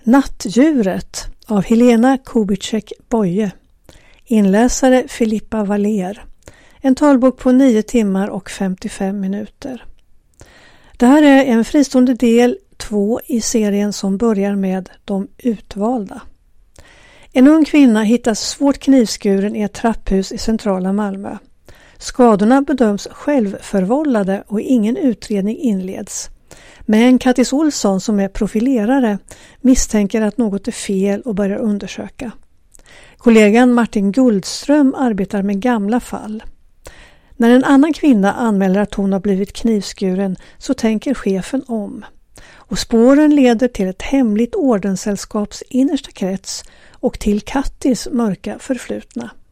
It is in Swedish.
Nattdjuret av Helena Kubitschek-Boye. Inläsare Filippa Valer. En talbok på 9 timmar och 55 minuter. Det här är en fristående del 2 i serien som börjar med De utvalda. En ung kvinna hittas svårt knivskuren i ett trapphus i centrala Malmö. Skadorna bedöms självförvållade och ingen utredning inleds. Men Kattis Olsson, som är profilerare, misstänker att något är fel och börjar undersöka. Kollegan Martin Guldström arbetar med gamla fall. När en annan kvinna anmäler att hon har blivit knivskuren så tänker chefen om. Och spåren leder till ett hemligt ordenssällskaps innersta krets och till Kattis mörka förflutna.